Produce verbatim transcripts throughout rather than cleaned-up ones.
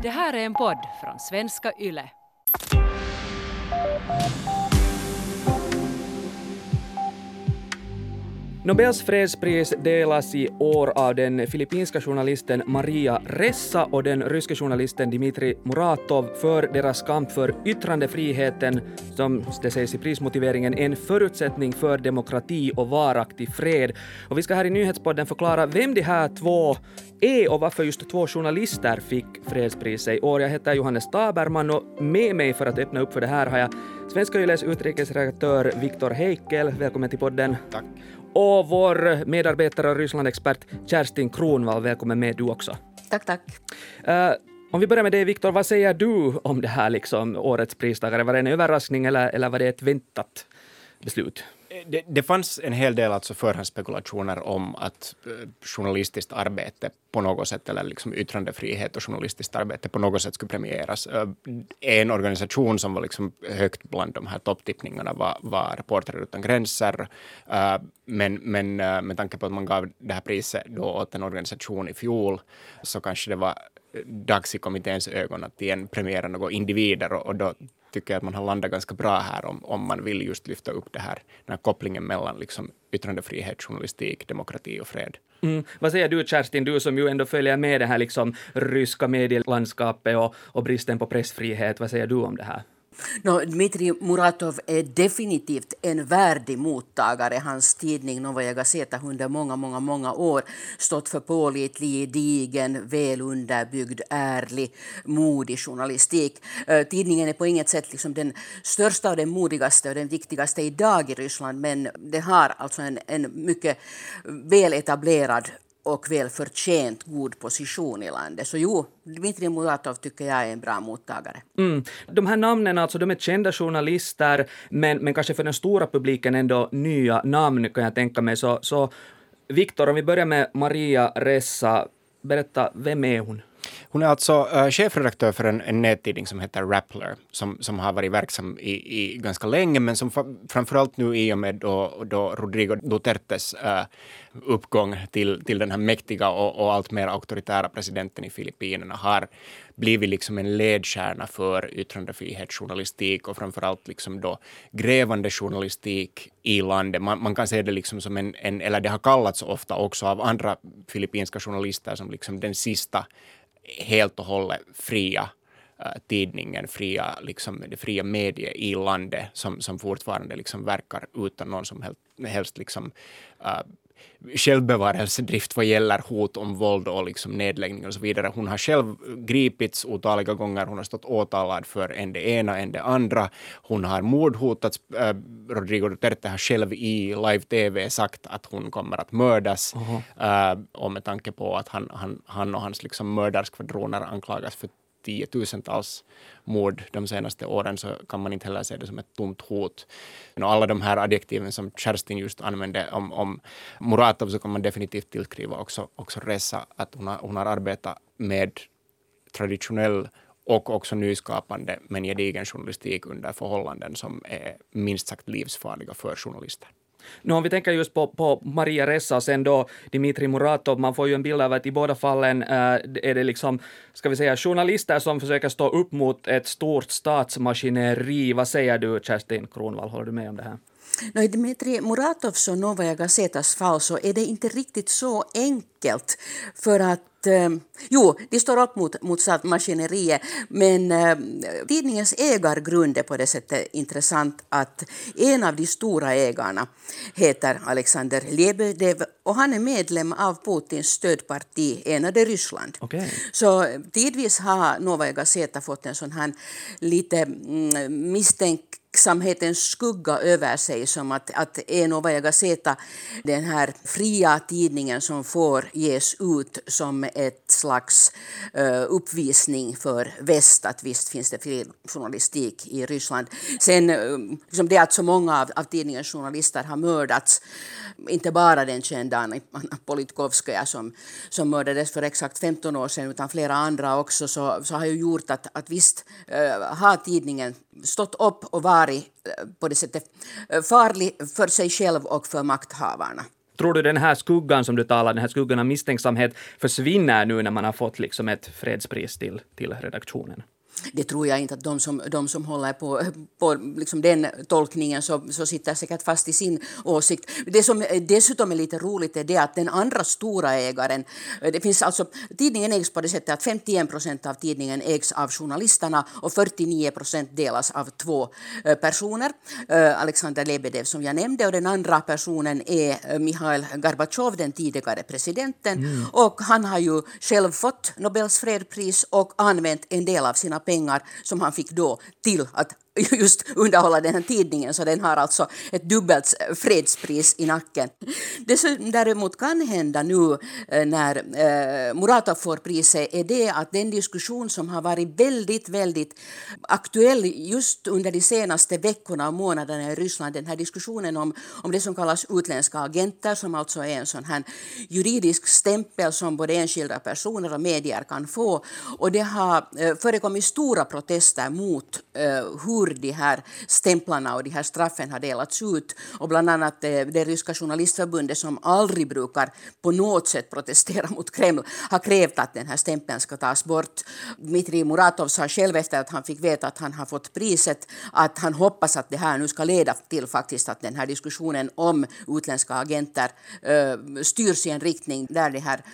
Det här är en podd från Svenska Yle. Nobels fredspris delas i år av den filippinska journalisten Maria Ressa och den ryska journalisten Dmitrij Muratov för deras kamp för yttrandefriheten, som det sägs i prismotiveringen, en förutsättning för demokrati och varaktig fred. Och vi ska här i nyhetspodden förklara vem de här två är och varför just två journalister fick fredspriset i år. Jag heter Johannes Taberman och med mig för att öppna upp för det här har jag Svenska Yles utrikesredaktör Viktor Heikel. Välkommen till podden. Tack. Och vår medarbetare och Ryssland-expert Kerstin Kronvall, välkommen med du också. Tack, tack. Uh, om vi börjar med dig, Viktor, vad säger du om det här liksom, årets pristagare? Var det en överraskning eller, eller var det ett väntat beslut? Det, det fanns en hel del alltså förhandsspekulationer om att eh, journalistiskt arbete på något sätt, eller liksom yttrandefrihet och journalistiskt arbete på något sätt skulle premieras. Eh, en organisation som var liksom högt bland de här topptippningarna var, var Reportrar utan gränser. Eh, men men eh, med tanke på att man gav det här priset då åt en organisation i fjol, så kanske det var dags i kommitténs ögon att igen premiera några individer, och, och då tycker jag att man har landat ganska bra här om, om man vill just lyfta upp det här, den här kopplingen mellan liksom yttrandefrihet, journalistik, demokrati och fred. Mm. Vad säger du, Kerstin, du som ju ändå följer med det här liksom ryska medielandskapet och, och bristen på pressfrihet, vad säger du om det här? No, Dmitrij Muratov är definitivt en värdig mottagare. Hans tidning Novaja Gazeta under många, många, många år stått för pålitlig, gedigen, väl underbyggd, ärlig, modig journalistik. Tidningen är på inget sätt liksom den största och den modigaste och den viktigaste idag i Ryssland, men det har alltså en, en mycket väl etablerad och väl förtjänt god position i landet. Så jo, Dmitrij Muratov tycker jag är en bra mottagare. Mm. De här namnen, alltså de är kända journalister, men, men kanske för den stora publiken ändå nya namn kan jag tänka mig. Så, så Viktor, om vi börjar med Maria Ressa, berätta, vem är hon? Hon är alltså uh, chefredaktör för en, en nättidning som heter Rappler, som, som har varit verksam i, i ganska länge, men som fa- framförallt nu i och med då, då Rodrigo Dutertes uh, uppgång till, till den här mäktiga och, och allt mer auktoritära presidenten i Filippinerna har blivit liksom en ledstjärna för yttrandefrihet, journalistik och framförallt liksom då grävande journalistik i landet. Man, man kan se det liksom som en, en, eller det har kallats ofta också av andra filippinska journalister som liksom den sista helt och hållet fria uh, tidningen, fria, liksom, det fria medier i landet som, som fortfarande liksom verkar utan någon som helst, helst liksom, uh, självbevarelsedrift vad gäller hot om våld och liksom nedläggning och så vidare. Hon har själv gripits otaliga gånger. Hon har stått åtalad för en det ena, en det andra. Hon har mordhotats. Uh, Rodrigo Duterte har själv i live-tv sagt att hon kommer att mördas. Uh-huh. Uh, och med tanke på att han, han, han och hans liksom mördarskvadroner anklagas för tiotusentals mord de senaste åren, så kan man inte heller se det som ett tomt hot. Och alla de här adjektiven som Kerstin just använde om, om Muratov, så kan man definitivt tillskriva också, också Ressa att hon har, hon har arbetat med traditionell och också nyskapande men gedigen journalistik under förhållanden som är minst sagt livsfarliga för journalister. Nu om vi tänker just på, på Maria Ressa och sen då Dmitrij Muratov, man får ju en bild av att i båda fallen äh, är det liksom, ska vi säga, journalister som försöker stå upp mot ett stort statsmaskineri. Vad säger du, Kerstin Kronvall, håller du med om det här? No, i Dmitrij Muratovs och Novaja Gazetas fall så är det inte riktigt så enkelt, för att eh, jo, de står upp mot, mot statsmaskineriet, men eh, tidningens ägargrund är på det sättet intressant att en av de stora ägarna heter Alexander Lebedev och han är medlem av Putins stödparti Enade Ryssland. Okay. Så tidvis har Novaja Gazeta fått en sån här lite mm, misstänk samhetens skugga över sig, som att, att är Novaja Gazeta den här fria tidningen som får ges ut som ett slags uh, uppvisning för väst, att visst finns det fri journalistik i Ryssland. Sen uh, liksom det att så många av, av tidningens journalister har mördats, inte bara den kända Anna Politkovskaja som, som mördades för exakt femton år sedan, utan flera andra också, så, så har ju gjort att, att visst uh, har tidningen stått upp och varit på det sättet farlig för sig själv och för makthavarna. Tror du den här skuggan som du talar, den här skuggan av misstänksamhet försvinner nu när man har fått liksom ett fredspris till, till redaktionen? Det tror jag inte, att de som, de som håller på, på liksom den tolkningen så, så sitter säkert fast i sin åsikt. Det som dessutom är lite roligt är det att den andra stora ägaren, det finns alltså, tidningen ägs på det sättet att femtioen procent av tidningen ägs av journalisterna och fyrtionio procent delas av två personer. Alexander Lebedev som jag nämnde, och den andra personen är Mikhail Gorbatjov, den tidigare presidenten. Mm. Och han har ju själv fått Nobels fredspris och använt en del av sina pengar som han fick då till att just underhålla den här tidningen, så den har alltså ett dubbelt fredspris i nacken. Det som däremot kan hända nu när eh, Muratov får priset är det att den diskussion som har varit väldigt, väldigt aktuell just under de senaste veckorna och månaderna i Ryssland, den här diskussionen om, om det som kallas utländska agenter, som alltså är en sån här juridisk stämpel som både enskilda personer och medier kan få, och det har eh, förekommit stora protester mot eh, hur de här stämplarna och de här straffen har delats ut, och bland annat det, det ryska journalistförbundet som aldrig brukar på något sätt protestera mot Kreml har krävt att den här stämpeln ska tas bort. Dmitrij Muratov sa själv efter att han fick veta att han har fått priset att han hoppas att det här nu ska leda till faktiskt att den här diskussionen om utländska agenter uh, styrs i en riktning där det här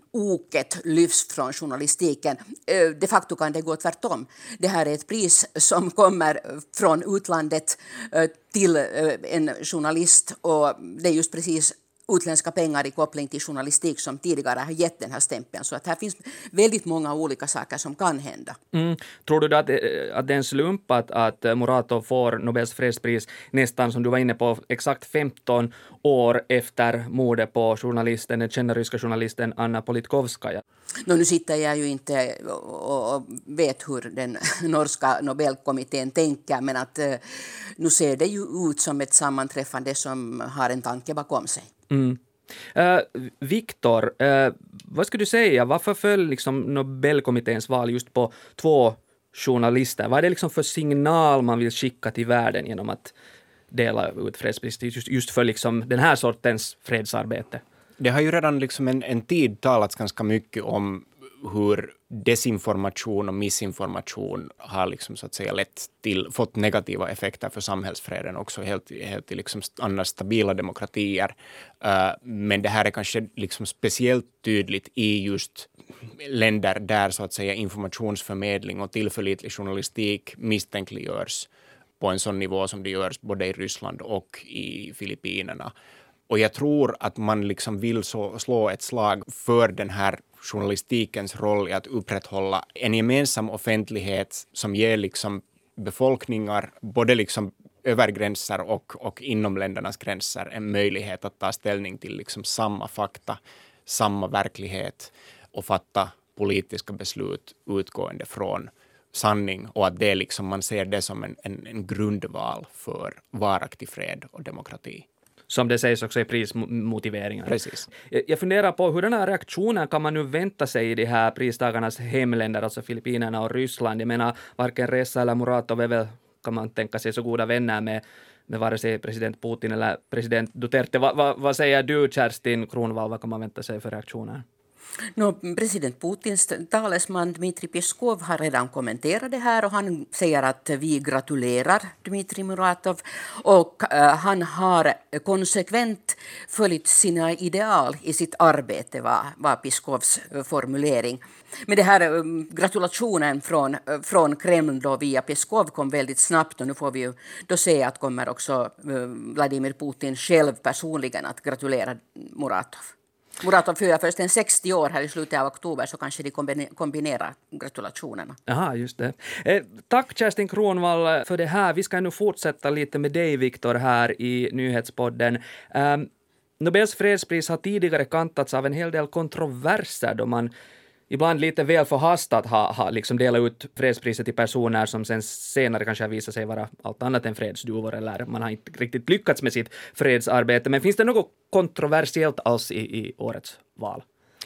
oket lyfts från journalistiken. Uh, de facto kan det gå tvärtom. Det här är ett pris som kommer från utlandet till en journalist, och det är just precis utländska pengar i koppling till journalistik som tidigare har gett den här stämpeln. Så att här finns väldigt många olika saker som kan hända. Mm. Tror du att, att det är en slump att, att Muratov får Nobels fredspris nästan, som du var inne på, exakt femton år efter mordet på journalisten, den kända ryska journalisten Anna Politkovskaja? No, nu sitter jag ju inte och, och vet hur den norska Nobelkommittén tänker, men att nu ser det ju ut som ett sammanträffande som har en tanke bakom sig. Mm. Uh, Viktor, uh, vad skulle du säga? Varför föll liksom Nobelkommitténs val just på två journalister? Vad är det liksom för signal man vill skicka till världen genom att dela ut fredspris just, just för liksom den här sortens fredsarbete? Det har ju redan liksom en, en tid talats ganska mycket om hur desinformation och missinformation har liksom så att säga lett till, fått negativa effekter för samhällsfreden också helt, helt i liksom annars stabila demokratier. Uh, men det här är kanske liksom speciellt tydligt i just länder där så att säga informationsförmedling och tillförlitlig journalistik misstänkliggörs på en sån nivå som det görs både i Ryssland och i Filippinerna. Och jag tror att man liksom vill så, slå ett slag för den här journalistikens roll i att upprätthålla en gemensam offentlighet som ger liksom befolkningar, både liksom över gränser och, och inom ländernas gränser, en möjlighet att ta ställning till liksom samma fakta, samma verklighet och fatta politiska beslut utgående från sanning, och att det liksom, man ser det som en, en, en grundval för varaktig fred och demokrati. Som det sägs också i prismotiveringen. Precis. Jag funderar på hur den här reaktionen kan man nu vänta sig i de här pristagarnas hemländer, alltså Filippinerna och Ryssland. Jag menar, varken Ressa eller Muratov är väl, kan man tänka sig, så goda vänner med, med vare sig president Putin eller president Duterte. Va, va, vad säger du, Kerstin Kronvall, vad kan man vänta sig för reaktioner? No, president Putins talesman Dmitrij Peskov har redan kommenterat det här, och han säger att vi gratulerar Dmitrij Muratov, och uh, han har konsekvent följt sina ideal i sitt arbete, var, var Peskovs uh, formulering. Men det här uh, gratulationen från, uh, från Kreml då via Peskov kom väldigt snabbt, och nu får vi ju då se att kommer också uh, Vladimir Putin själv personligen att gratulera Muratov. Muratov fyller först en sextio år här i slutet av oktober, så kanske de kombinerar gratulationerna. Aha, just det. Eh, tack Kerstin Kronvall för det här. Vi ska nu fortsätta lite med dig, Viktor, här i Nyhetspodden. Eh, Nobels fredspris har tidigare kantats av en hel del kontroverser då man ibland lite väl förhastat har ha, liksom delat ut fredspriset till personer som sen senare kanske har visat sig vara allt annat än fredsduvor, eller man har inte riktigt lyckats med sitt fredsarbete. Men finns det något kontroversiellt alls i, i årets val?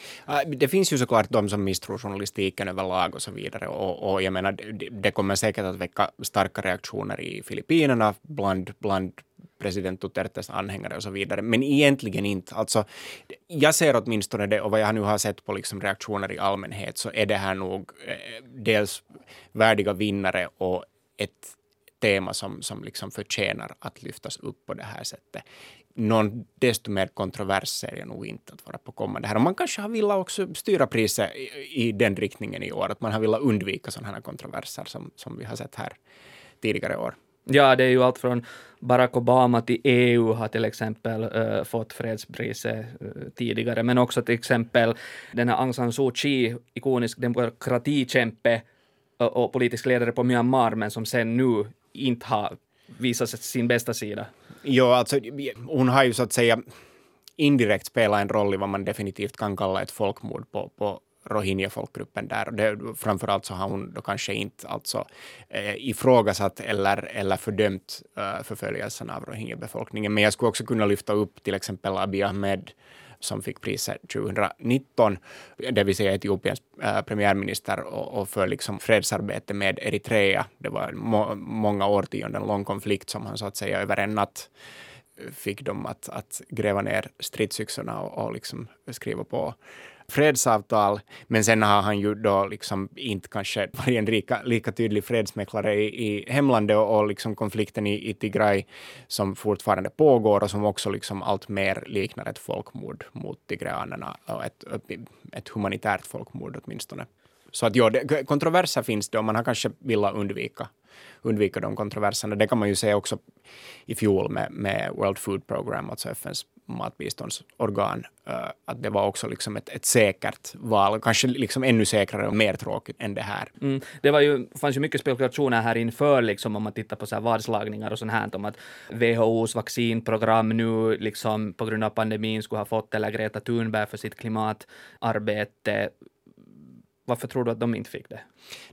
Det finns ju såklart de som misstror journalistiken överlag och så vidare, och, och jag menar det, det kommer säkert att väcka starka reaktioner i Filippinerna bland, bland president Dutertes anhängare och så vidare. Men egentligen inte. Alltså, jag ser åtminstone det, och vad jag nu har sett på liksom reaktioner i allmänhet, så är det här nog eh, dels värdiga vinnare och ett tema som, som liksom förtjänar att lyftas upp på det här sättet. Någon desto mer kontrovers ser jag nog inte att vara på kommande här. Och man kanske har velat också styra priset i, i den riktningen i år. Att man har velat undvika sådana här kontroverser som, som vi har sett här tidigare år. Ja, det är ju allt från Barack Obama till E U har till exempel uh, fått fredspriset uh, tidigare. Men också till exempel den här Aung San Suu Kyi, ikonisk demokratikämpe och, och politisk ledare på Myanmar, men som sen nu inte har visat sin bästa sida. Ja, alltså hon har ju så att säga indirekt spelat en roll i vad man definitivt kan kalla ett folkmord på, på Rohingya-folkgruppen där. Och det, framförallt så har hon då kanske inte alltså eh, ifrågasatt eller, eller fördömt eh, förföljelsen av Rohingya-befolkningen. Men jag skulle också kunna lyfta upp till exempel Abiy Ahmed som fick priset tjugonitton, det vill säga Etiopiens äh, premiärminister och, och för liksom fredsarbete med Eritrea. Det var en må, många årtionden lång konflikt som han så att säga över en natt fick dem att, att gräva ner stridsyxorna och, och liksom skriva på fredsavtal. Men sen har han ju då liksom inte kanske varit en lika, lika tydlig fredsmäklare i, i hemlandet och, och liksom konflikten i, i Tigray som fortfarande pågår och som också liksom allt mer liknar ett folkmord mot tigranerna och ett, ett humanitärt folkmord åtminstone. Så att ja, det, kontroverser finns det och man har kanske velat undvika, undvika de kontroverserna. Det kan man ju se också i fjol med, med World Food Program, alltså F N:s matbiståndsorgan, uh, att det var också liksom ett, ett säkert val, kanske liksom ännu säkrare och mer tråkigt än det här. Mm. Det var ju, fanns ju mycket spekulationer här inför, liksom, om man tittar på så här vadslagningar och sånt här, om att W H O:s vaccinprogram nu liksom, på grund av pandemin skulle ha fått, eller Greta Thunberg för sitt klimatarbete. Varför tror du att de inte fick det?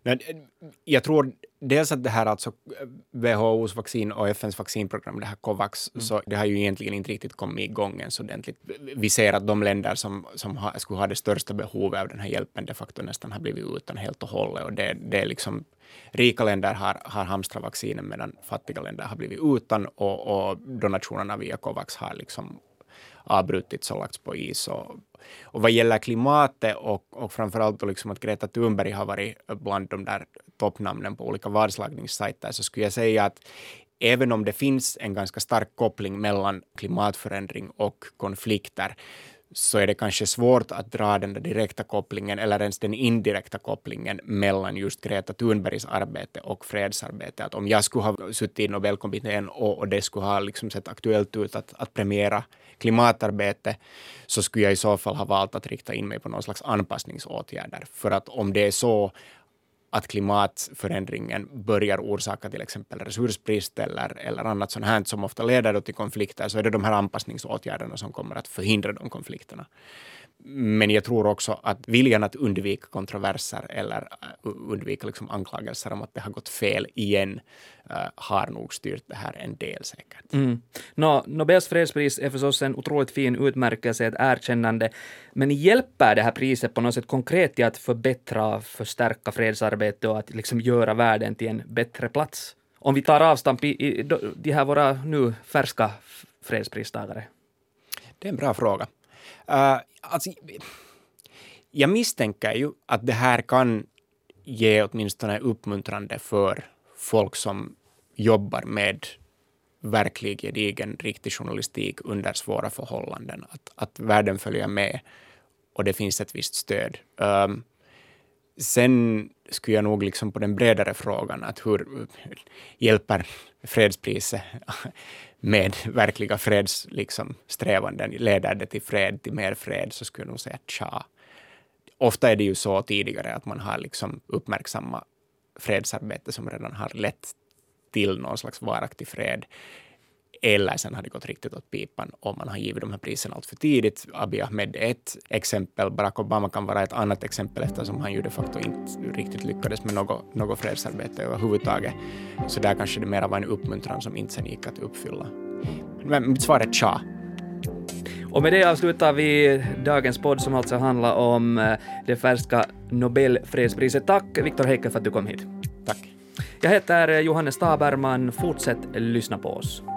Jag tror dels att det här alltså W H O:s vaccin och F N:s vaccinprogram, det här COVAX, mm. så det har ju egentligen inte riktigt kommit igång ens ordentligt. Vi ser att de länder som, som ha, skulle ha det största behovet av den här hjälpen de facto nästan har blivit utan helt och hållet. Och det, det är liksom, rika länder har, har hamstrat vaccinen medan fattiga länder har blivit utan och, och donationerna via COVAX har liksom avbrutits och lagts på is. Och, och vad gäller klimatet och, och framförallt liksom att Greta Thunberg har varit bland de där toppnamnen på olika vadslagningssajter, så skulle jag säga att även om det finns en ganska stark koppling mellan klimatförändring och konflikter, så är det kanske svårt att dra den direkta kopplingen eller ens den indirekta kopplingen mellan just Greta Thunbergs arbete och fredsarbete. Att om jag skulle ha suttit i Nobelkommittén och, och det skulle ha liksom sett aktuellt ut att, att premiera klimatarbete, så skulle jag i så fall ha valt att rikta in mig på någon slags anpassningsåtgärder. För att om det är så att klimatförändringen börjar orsaka till exempel resursbrist eller, eller annat sånt här som ofta leder till konflikter, så är det de här anpassningsåtgärderna som kommer att förhindra de konflikterna. Men jag tror också att viljan att undvika kontroverser eller undvika liksom anklagelser om att det har gått fel igen uh, har nog styrt det här en del säkert. Mm. No, Nobels fredspris är förstås en otroligt fin utmärkelse, ett erkännande. Men hjälper det här priset på något sätt konkret till att förbättra, förstärka fredsarbete och att liksom göra världen till en bättre plats? Om vi tar avstamp i, i de här våra nu färska fredspristagare. Det är en bra fråga. Uh, alltså, jag misstänker ju att det här kan ge åtminstone uppmuntrande för folk som jobbar med verklig gedigen riktig journalistik under svåra förhållanden. Att, att världen följer med och det finns ett visst stöd. Um, sen skulle jag nog liksom på den bredare frågan att hur hjälper fredspriset med verkliga fredssträvanden, liksom, leder det till fred, till mer fred, så skulle jag nog säga tja. Ofta är det ju så tidigare att man har liksom uppmärksamma fredsarbete som redan har lett till någon slags varaktig fred. Eller sen har det gått riktigt åt pipan och man har givit de här priserna allt för tidigt. Abiy Ahmed är ett exempel. Barack Obama kan vara ett annat exempel eftersom han ju de facto inte riktigt lyckades med något, något fredsarbete överhuvudtaget. Så där kanske det mer var en uppmuntran som inte sen gick att uppfylla. Men mitt svar är tja. Och med det avslutar vi dagens podd som alltså handlar om det färska Nobelfredspriset. Tack Viktor Heikke för att du kom hit. Tack. Jag heter Johannes Taberman. Fortsätt lyssna på oss.